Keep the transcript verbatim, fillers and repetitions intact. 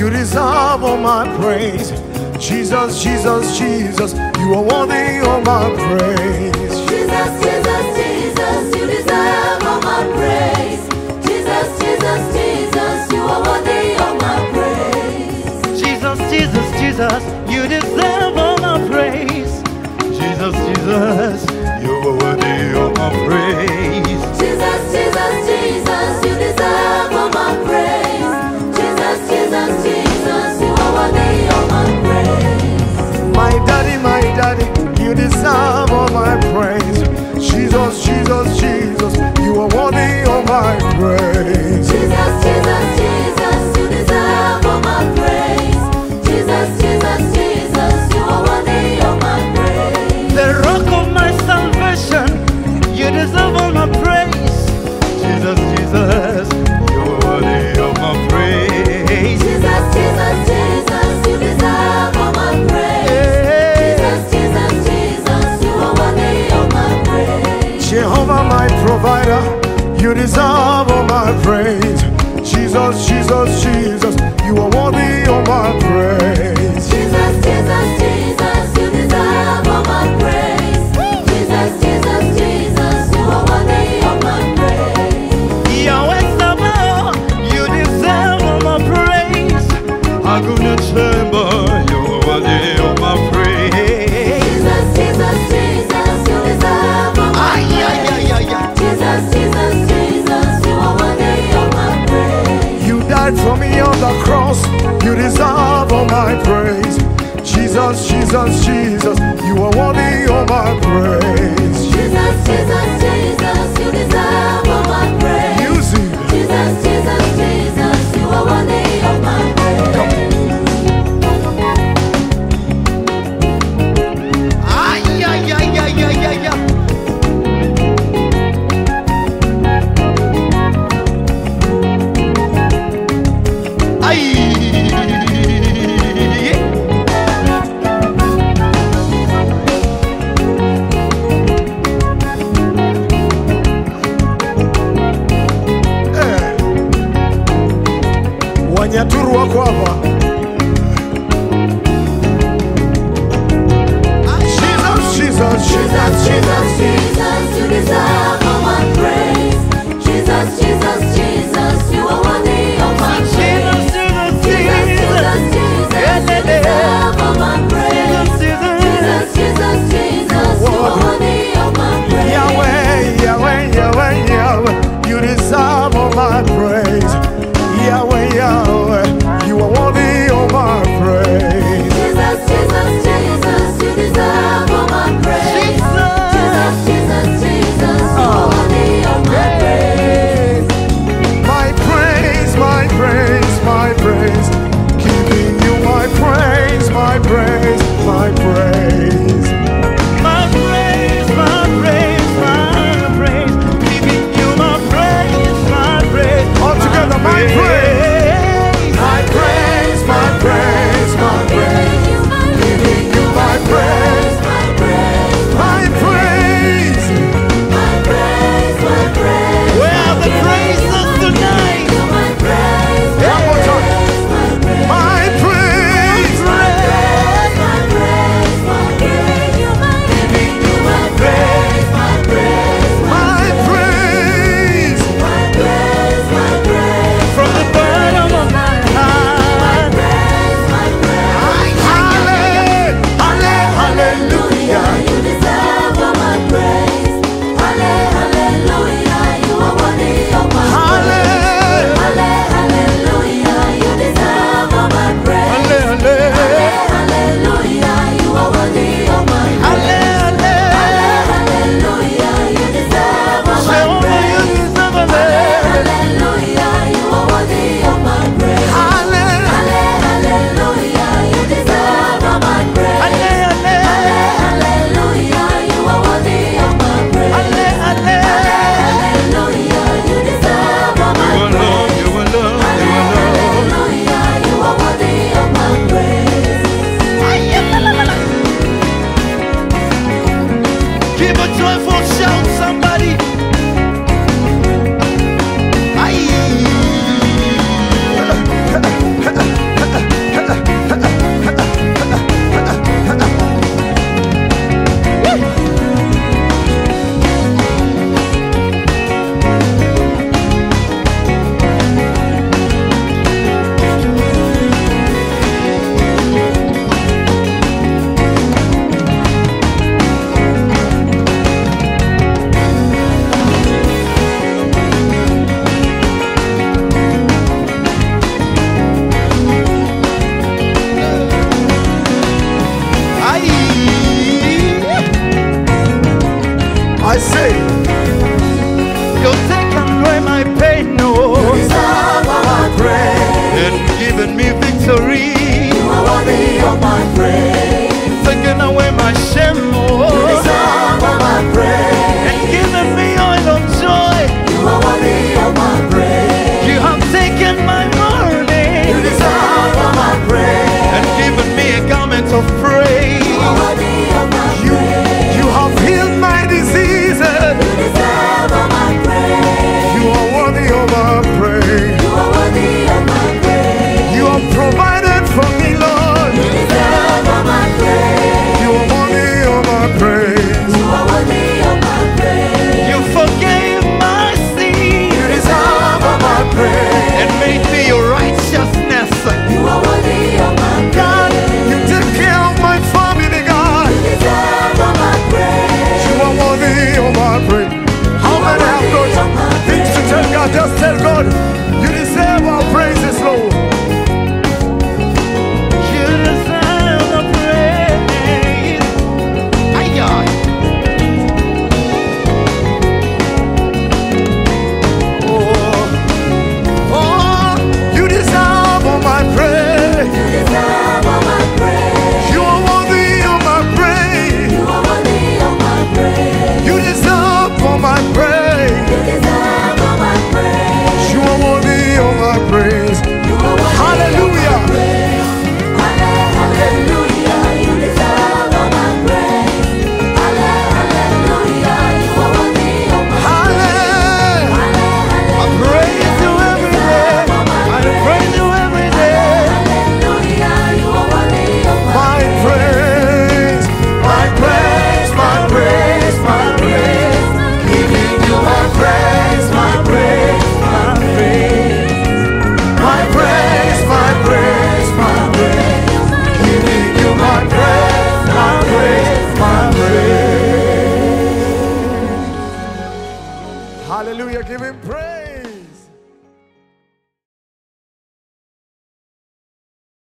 you deserve all my praise. Jesus, Jesus, Jesus, you are worthy of my praise. Jesus, Jesus, Jesus, you deserve all my praise. Jesus, Jesus, Jesus, you are worthy of my praise. Jesus, Jesus, Jesus, you deserve all my praise. Jesus, Jesus, you are worthy of my praise. Jesus, Jesus, Jesus, you deserve all my praise. Jesus, Jesus, Jesus, you are worthy of my praise. My daddy, my daddy, you deserve all my praise. Jesus, Jesus, Jesus, you are worthy of my praise. Jesus, Jesus, Jesus, you deserve all my praise. Jesus, Jesus, Jesus, you are worthy of my praise. The rock of my salvation, you deserve all my praise. Jesus, Jesus, you are worthy of my praise. Jesus, Jesus, Jesus, you deserve all my praise. Jesus, Jesus, Jesus, you are worthy of my praise. Jehovah, my provider, you deserve all my praise. Jesus, Jesus, Jesus, you are worthy of my praise. Jesus, Jesus, Jesus, you deserve all my praise. Jesus, Jesus, Jesus, you are worthy of my praise. Yahweh Sabaoth, you deserve all my praise. Aguna Chemba, you are worthy of my praise. Jesus, Jesus, Jesus, you deserve all my praise. Jesus, Jesus, Jesus, you are worthy of my praise. You died for me on the cross, you deserve all my praise. Jesus, Jesus, Jesus, you are worthy of my praise. Jesus, Jesus, Jesus, you deserve all my praise. Music. Jesus, Jesus, Jesus, you are worthy of my praise. Ay, ay, ay, ay, ay, ay, ay. Wanyaturu wako hapa. Jesus, Jesus, Jesus, Jesus, Jesus, you deserve all my praise. Jesus, Jesus, Jesus, you are worthy of my praise. Jesus, Jesus, Jesus, you deserve all my praise. Jesus, Jesus, Jesus, you are worthy of my praise. Yahweh, Yahweh, Yahweh, Yahweh, you deserve all my praise. Yahweh, Yahweh, you are worthy of my praise. Jesus, Jesus, Jesus, you deserve all my praise. Jesus, Jesus, Jesus, you are worthy of my praise. My praise, my praise, my praise, giving you my praise, my praise, my praise. My praise, my praise, my praise, giving you my praise, my praise. All together, my praise, my praise, my praise, my praise, giving you my praise, My praise, my praise. my praise, my praise. Where are the praises tonight? My praise, One more time. my praise, My praise, my praise, my praise, my praise. Giving you my praise, my praise, my praise. my praise, my praise. From the bottom of my heart. Praise, my praise. Halle- halle- Hallelujah. You deserve all my praise. Halle- Hallelujah, you are worthy of my praise. Halle- Halle- Hallelujah, you deserve all my praise. halle- halle- Halle- Hallelujah, you are worthy of my praise. Halle, halle. Halle- Hallelujah, you deserve all my Jehovah, you praise. deserve a Halle- man. Hallelujah, you are worthy of my praise. halle- Halle- Hallelujah, you deserve all my praise. Halle, halle. Hallelujah, you are worthy of my praise. Halle, halle. Hallelujah, you deserve all my You alone, praise. you alone, you alone. Hallelujah, you are worthy of my praise. Give a joyful shout, somebody.